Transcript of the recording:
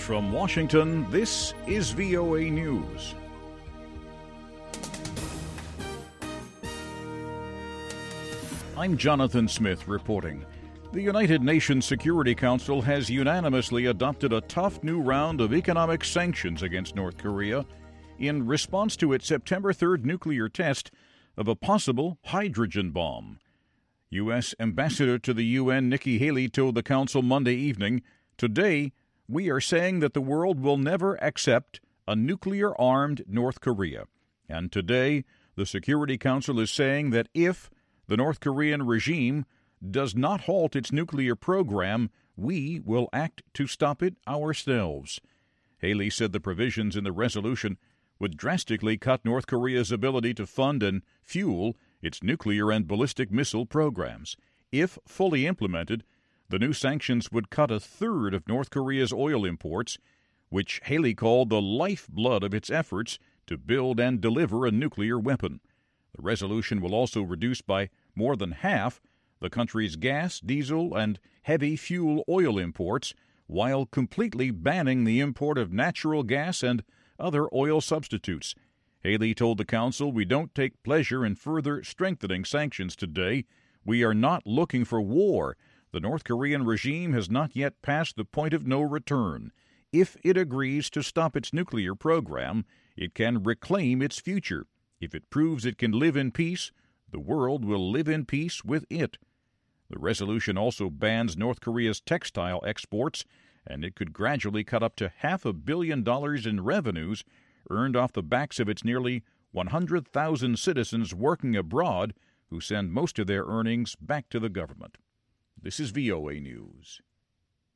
from Washington, this is VOA News. I'm Jonathan Smith reporting. The United Nations Security Council has unanimously adopted a tough new round of economic sanctions against North Korea in response to its September 3rd nuclear test of a possible hydrogen bomb. U.S. Ambassador to the UN Nikki Haley told the Council Monday evening, "Today, we are saying that the world will never accept a nuclear-armed North Korea. And today, the Security Council is saying that if the North Korean regime does not halt its nuclear program, we will act to stop it ourselves." Haley said the provisions in the resolution would drastically cut North Korea's ability to fund and fuel its nuclear and ballistic missile programs. If fully implemented, the new sanctions would cut a third of North Korea's oil imports, which Haley called the lifeblood of its efforts to build and deliver a nuclear weapon. The resolution will also reduce by more than half the country's gas, diesel, and heavy fuel oil imports, while completely banning the import of natural gas and other oil substitutes. Haley told the Council, "We don't take pleasure in further strengthening sanctions today. We are not looking for war. The North Korean regime has not yet passed the point of no return. If it agrees to stop its nuclear program, it can reclaim its future. If it proves it can live in peace, the world will live in peace with it." The resolution also bans North Korea's textile exports, and it could gradually cut up to $500 million in revenues earned off the backs of its nearly 100,000 citizens working abroad who send most of their earnings back to the government. This is VOA News.